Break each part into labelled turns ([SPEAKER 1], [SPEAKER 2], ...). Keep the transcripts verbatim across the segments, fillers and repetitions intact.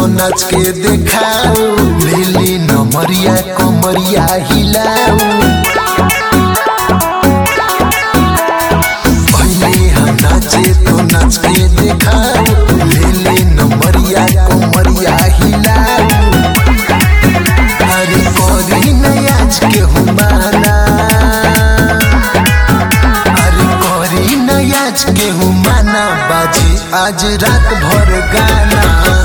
[SPEAKER 1] तो नाच के देखाओ, ले ले नमरिया कमरिया हिलाओ। पहले हम नाचे तो नाच के देखाओ, ले ले नमरिया कमरिया हिलाओ। अरे करी नहीं आज के हुमाना, अरे करी नहीं आज के हुमाना, बाजी आज रात भर गाना।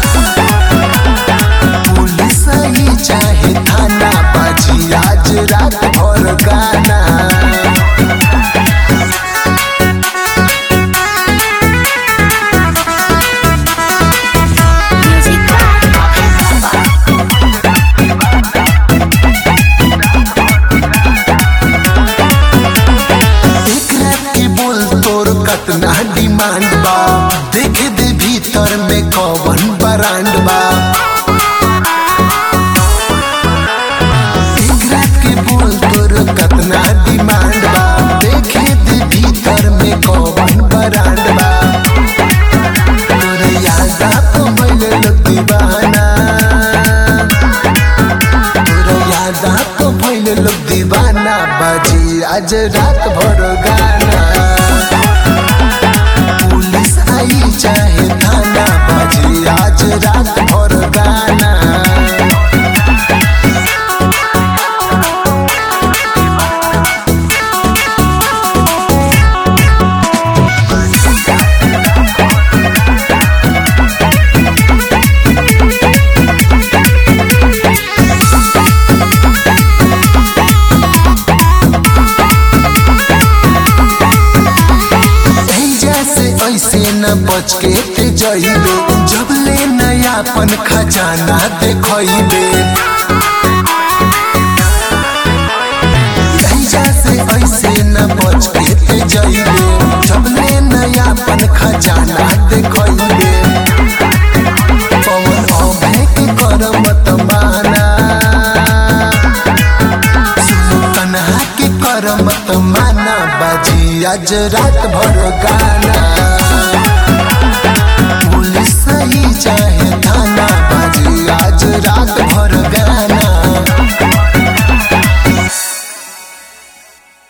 [SPEAKER 1] पुलिस ही चाहे थाना, बाजी आज रात भर गाना। कतना डिमांड बा, देख दे भीतर में कौन ब्रांड बा। एक रात के बोल तोर कतना डिमांड बा, देख दे भीतर में कौन ब्रांड बा। तोर याद तो भइल लोग दीवाना, तोर याद तो भइल लोग दीवाना, बाजी आज रात भर गाना। पुलिस आई चाहे थाना, बाजी आज रात भर गाना। ऐसे न बच के ते जइबे, जब ले नयापन खजाना देखइबे। से ऐसे न बच के ते जइबे, जब ले नयापन खजाना देखइबे। पवन अभय के कर मत माना, सुनो कन्हा के कर मत माना, बाजी आज रात भर गाना। पुलिस ही चाहे थाना, बाजी आज रात भर गाना।